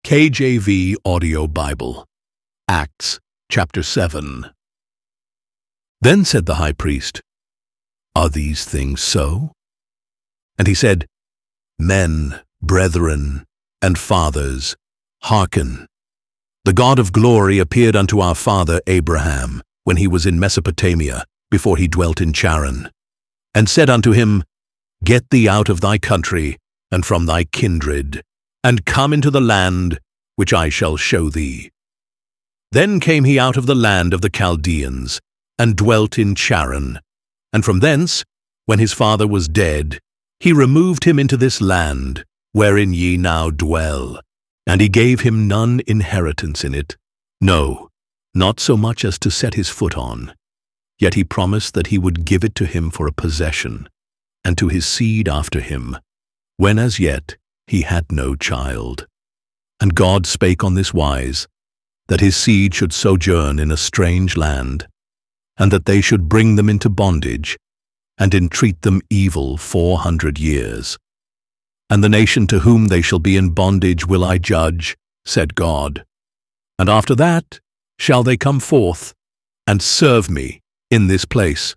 KJV Audio Bible, Acts chapter 7. Then said the high priest, "Are these things so?" And he said, "Men, brethren, and fathers, hearken. The God of glory appeared unto our father Abraham, when he was in Mesopotamia, before he dwelt in Charan, and said unto him, Get thee out of thy country, and from thy kindred, and come into the land which I shall show thee. Then came he out of the land of the Chaldeans, and dwelt in Charan, and from thence, when his father was dead, he removed him into this land, wherein ye now dwell, and he gave him none inheritance in it, no, not so much as to set his foot on. Yet he promised that he would give it to him for a possession, and to his seed after him, when as yet he had no child. And God spake on this wise, that his seed should sojourn in a strange land, and that they should bring them into bondage, and entreat them evil 400 years. And the nation to whom they shall be in bondage will I judge, said God. And after that shall they come forth, and serve me in this place.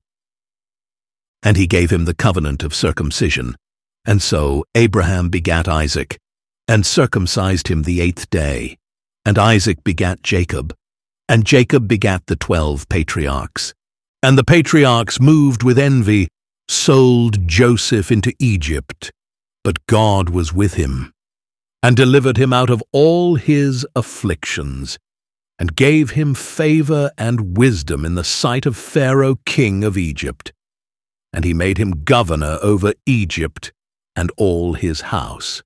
And he gave him the covenant of circumcision. And so Abraham begat Isaac, and circumcised him the 8th day. And Isaac begat Jacob, and Jacob begat the 12 patriarchs. And the patriarchs, moved with envy, sold Joseph into Egypt. But God was with him, and delivered him out of all his afflictions, and gave him favor and wisdom in the sight of Pharaoh king of Egypt. And he made him governor over Egypt and all his house.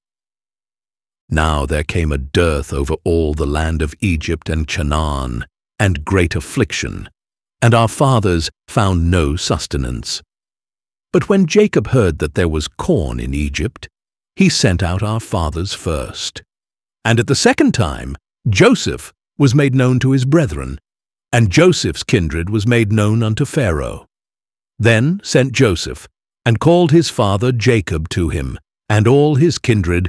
Now there came a dearth over all the land of Egypt and Canaan, and great affliction, and our fathers found no sustenance. But when Jacob heard that there was corn in Egypt, he sent out our fathers first. And at the second time Joseph was made known to his brethren, and Joseph's kindred was made known unto Pharaoh. Then sent Joseph, and called his father Jacob to him, and all his kindred,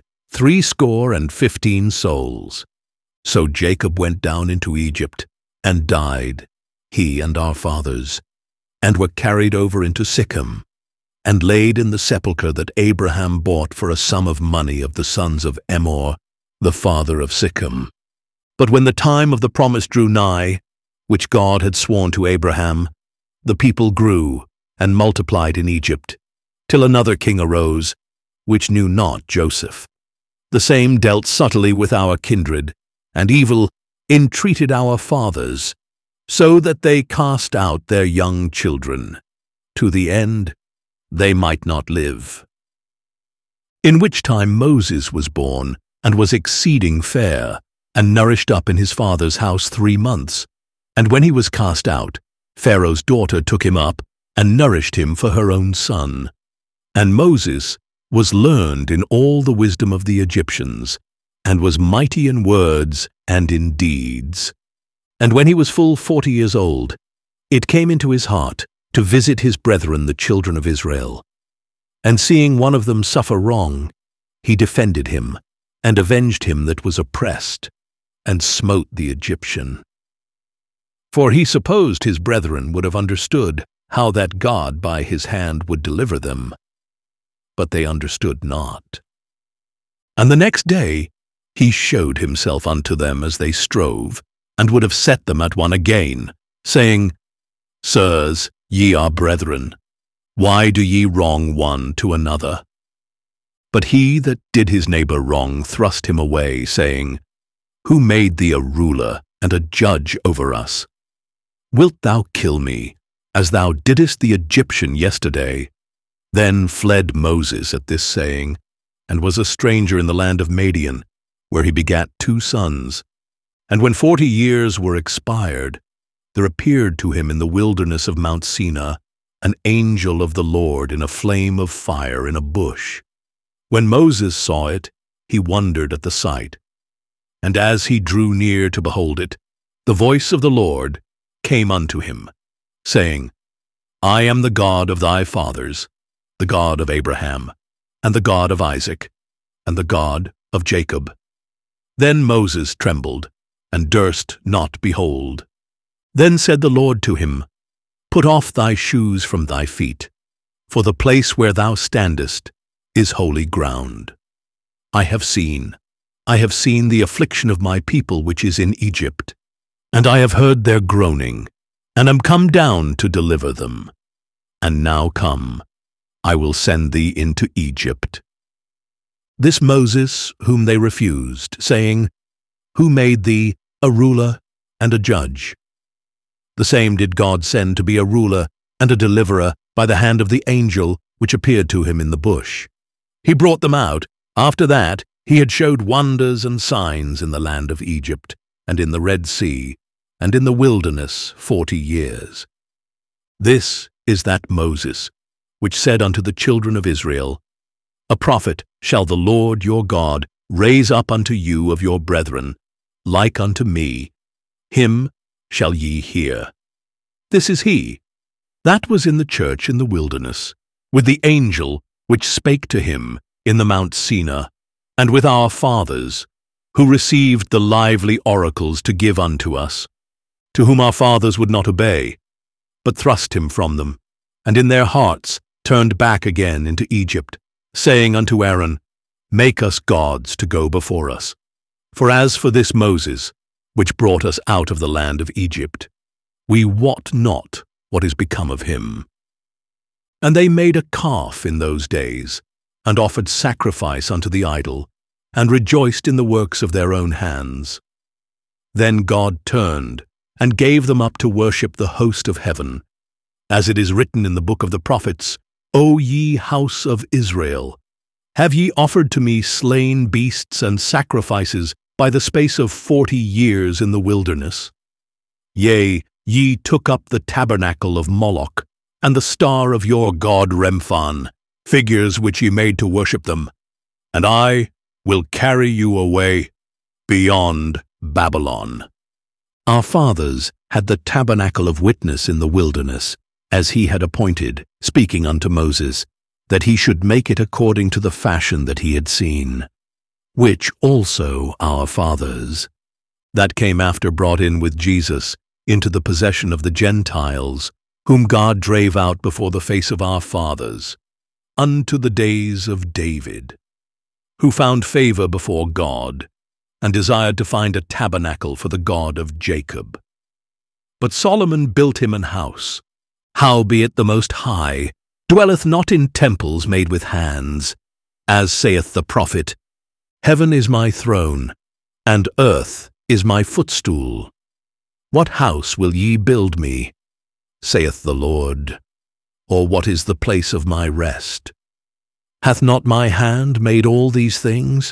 70 souls. So Jacob went down into Egypt, and died, he and our fathers, and were carried over into Sichem, and laid in the sepulchre that Abraham bought for a sum of money of the sons of Emor, the father of Sichem. But when the time of the promise drew nigh, which God had sworn to Abraham, the people grew and multiplied in Egypt, till another king arose, which knew not Joseph. The same dealt subtly with our kindred, and evil entreated our fathers, so that they cast out their young children, to the end they might not live. In which time Moses was born, and was exceeding fair, and nourished up in his father's house 3 months. And when he was cast out, Pharaoh's daughter took him up, and nourished him for her own son. And Moses was learned in all the wisdom of the Egyptians, and was mighty in words and in deeds. And when he was full 40 years old, it came into his heart to visit his brethren the children of Israel. And seeing one of them suffer wrong, he defended him, and avenged him that was oppressed, and smote the Egyptian. For he supposed his brethren would have understood how that God by his hand would deliver them. But they understood not. And the next day he showed himself unto them as they strove, and would have set them at one again, saying, Sirs, ye are brethren, why do ye wrong one to another? But he that did his neighbor wrong thrust him away, saying, Who made thee a ruler and a judge over us? Wilt thou kill me, as thou didst the Egyptian yesterday? Then fled Moses at this saying, and was a stranger in the land of Madian, where he begat 2 sons. And when 40 years were expired, there appeared to him in the wilderness of Mount Sinai an angel of the Lord in a flame of fire in a bush. When Moses saw it, he wondered at the sight. And as he drew near to behold it, the voice of the Lord came unto him, saying, I am the God of thy fathers, the God of Abraham, and the God of Isaac, and the God of Jacob. Then Moses trembled, and durst not behold. Then said the Lord to him, Put off thy shoes from thy feet, for the place where thou standest is holy ground. I have seen the affliction of my people which is in Egypt, and I have heard their groaning, and am come down to deliver them. And now come, I will send thee into Egypt. This Moses whom they refused, saying, Who made thee a ruler and a judge? The same did God send to be a ruler and a deliverer by the hand of the angel which appeared to him in the bush. He brought them out. After that he had showed wonders and signs in the land of Egypt, and in the Red Sea, and in the wilderness 40 years. This is that Moses, which said unto the children of Israel, A prophet shall the Lord your God raise up unto you of your brethren, like unto me. Him shall ye hear. This is he. That was in the church in the wilderness, with the angel which spake to him in the Mount Sinai, and with our fathers, who received the lively oracles to give unto us, to whom our fathers would not obey, but thrust him from them, and in their hearts turned back again into Egypt, saying unto Aaron, Make us gods to go before us. For as for this Moses, which brought us out of the land of Egypt, we wot not what is become of him. And they made a calf in those days, and offered sacrifice unto the idol, and rejoiced in the works of their own hands. Then God turned, and gave them up to worship the host of heaven, as it is written in the book of the prophets, O ye house of Israel, have ye offered to me slain beasts and sacrifices by the space of 40 years in the wilderness? Yea, ye took up the tabernacle of Moloch, and the star of your god Remphan, figures which ye made to worship them, and I will carry you away beyond Babylon. Our fathers had the tabernacle of witness in the wilderness, as he had appointed, speaking unto Moses, that he should make it according to the fashion that he had seen, which also our fathers, that came after, brought in with Jesus into the possession of the Gentiles, whom God drave out before the face of our fathers, unto the days of David, who found favor before God, and desired to find a tabernacle for the God of Jacob. But Solomon built him an house. Howbeit the Most High dwelleth not in temples made with hands, as saith the prophet, Heaven is my throne, and earth is my footstool. What house will ye build me, saith the Lord? Or what is the place of my rest? Hath not my hand made all these things?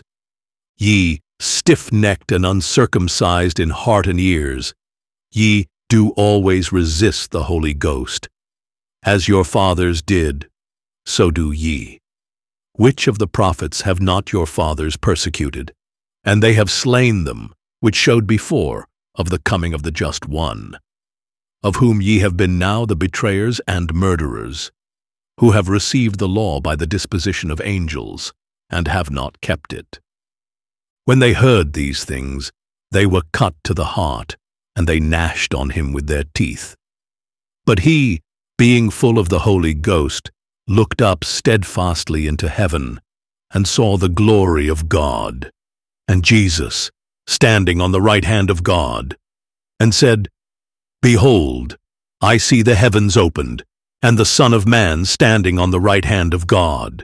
Ye stiff-necked and uncircumcised in heart and ears, ye do always resist the Holy Ghost. As your fathers did, so do ye. Which of the prophets have not your fathers persecuted? And they have slain them, which showed before of the coming of the Just One, of whom ye have been now the betrayers and murderers, who have received the law by the disposition of angels, and have not kept it. When they heard these things, they were cut to the heart, and they gnashed on him with their teeth. But he, being full of the Holy Ghost, looked up steadfastly into heaven, and saw the glory of God, and Jesus standing on the right hand of God, and said, Behold, I see the heavens opened, and the Son of Man standing on the right hand of God.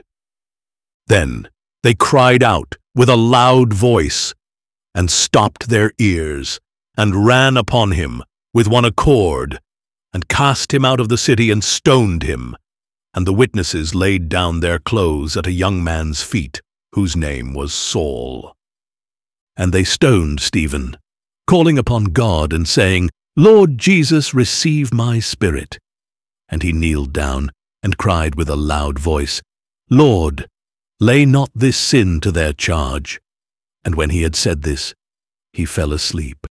Then they cried out with a loud voice, and stopped their ears, and ran upon him with one accord, and cast him out of the city, and stoned him. And the witnesses laid down their clothes at a young man's feet, whose name was Saul. And they stoned Stephen, calling upon God, and saying, Lord Jesus, receive my spirit. And he kneeled down, and cried with a loud voice, Lord, lay not this sin to their charge. And when he had said this, he fell asleep.